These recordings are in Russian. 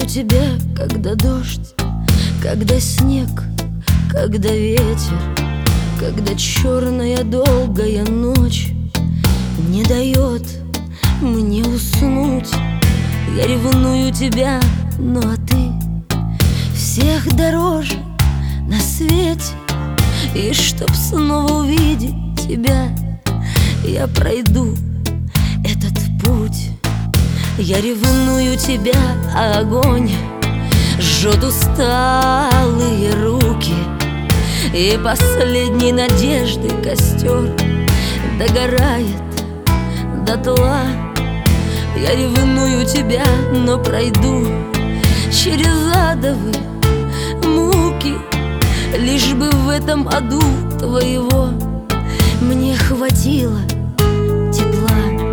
тебя, когда дождь, когда снег, когда ветер, когда черная долгая ночь не дает мне уснуть. Я ревную тебя, ну а ты всех дороже на свете. И чтоб снова увидеть тебя, я пройду этот путь. Я ревную тебя, а огонь жжет усталые руки, и последней надежды костер догорает дотла. Я ревную тебя, но пройду через адовые муки, лишь бы в этом аду твоего мне хватило тепла.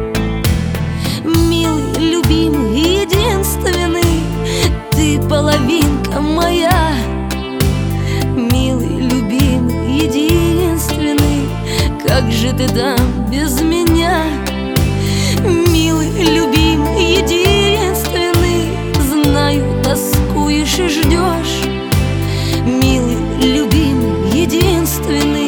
Милый, любимый, единственный, ты половинка моя. Милый, любимый, единственный, как же ты там без меня? Милый, любимый, единственный, знаю, тоскуешь и ждешь. Милый, любимый, единственный.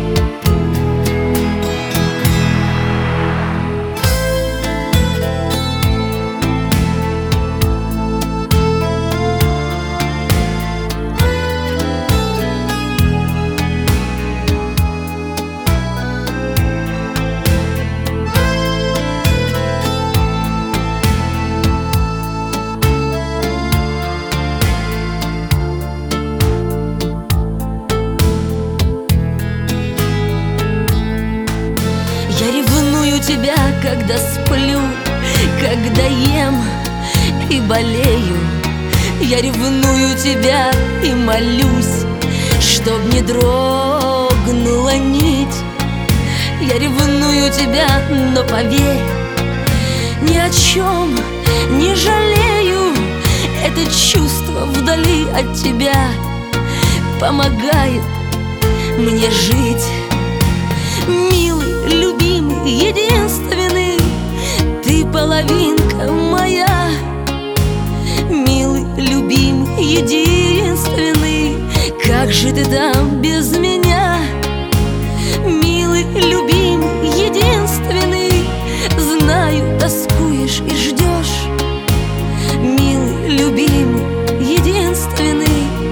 Я ревную тебя, когда сплю, когда ем и болею. Я ревную тебя и молюсь, чтоб не дрогнула нить. Я ревную тебя, но поверь, ни о чем не жалею. Это чувство вдали от тебя помогает мне жить. Милый, любимый, единственный, ты половинка моя. Милый, любимый, единственный, как же ты там без меня? Милый, любимый, единственный, знаю, тоскуешь и ждешь. Милый, любимый, единственный.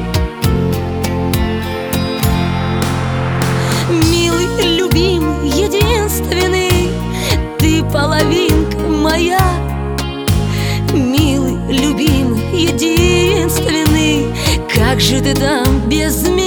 Милый, любимый, единственный, ты половинка моя. Милый, любимый, единственный, как же ты там без меня?